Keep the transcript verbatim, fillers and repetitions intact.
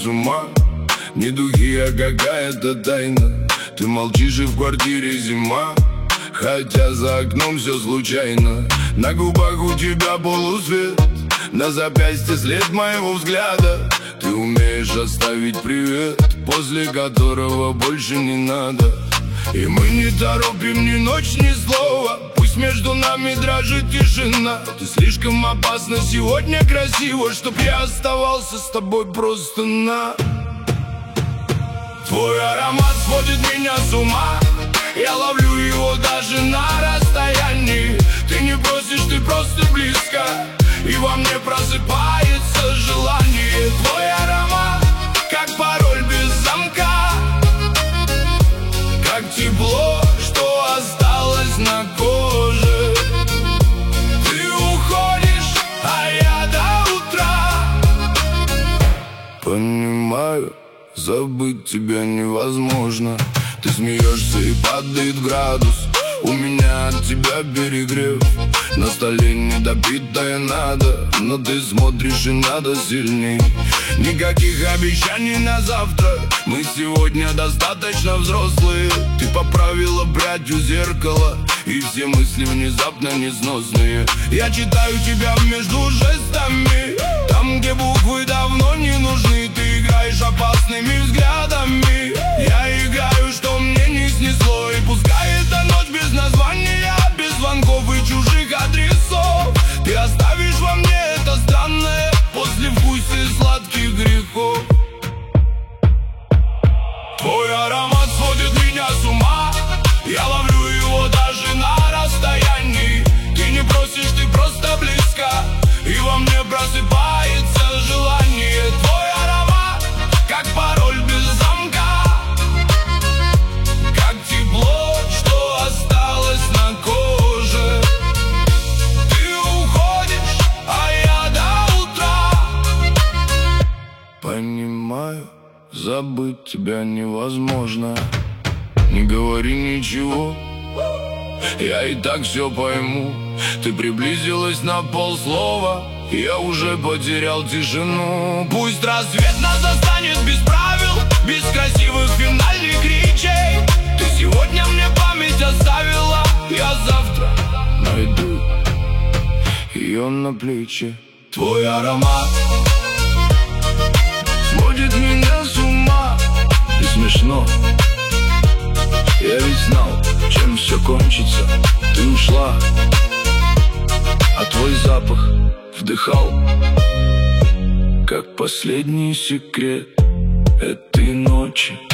с ума. Не духи, а какая-то тайна. Ты молчишь, и в квартире зима, хотя за окном все случайно. На губах у тебя полусвет, на запястье след моего взгляда. Ты умеешь оставить привет, после которого больше не надо. И мы не торопим ни ночь, ни слова. Пусть между нами дрожит тишина. Ты слишком опасна, сегодня красиво, чтоб я оставался с тобой просто на. Твой аромат сводит меня с ума. Я ловлю его даже на расстоянии. Ты не просишь, ты просто близко, и во мне просыпается желание. Твой аромат, как пароль без замка, как тепло, что осталось на коже. Ты уходишь, а я до утра. Понимаю, забыть тебя невозможно. Ты смеешься и падает градус. У меня от тебя перегрев. На столе недопитое надо, но ты смотришь и надо сильней. Никаких обещаний на завтра, мы сегодня достаточно взрослые. Ты поправила прядь у зеркала, и все мысли внезапно несносные. Я читаю тебя между жестами, там, где буквы давно не нужны. Ты играешь опасными взглядами, я играю, что мне не снесло. И пускай эта ночь без названия, без звонков и чужих адресов, ты оставишь во мне это странное послевкусие сладких грехов. Твой аромат сводит меня с ума. Я ловлю его даже на расстоянии. Ты не просишь, ты просто близко, и во мне просыпается желание. Твой аромат, как пароль без замка, как тепло, что осталось на коже. Ты уходишь, а я до утра. Понимаю, забыть тебя невозможно. Не говори ничего, я и так все пойму. Ты приблизилась на полслова, я уже потерял тишину. Пусть рассвет нас застанет без правил, без красивых финальных речей. Ты сегодня мне память оставила, я завтра найду ее на плечи. Твой аромат сводит меня с ума. И смешно, я ведь знал, чем все кончится. Ты ушла, а твой запах вдыхал, как последний секрет этой ночи.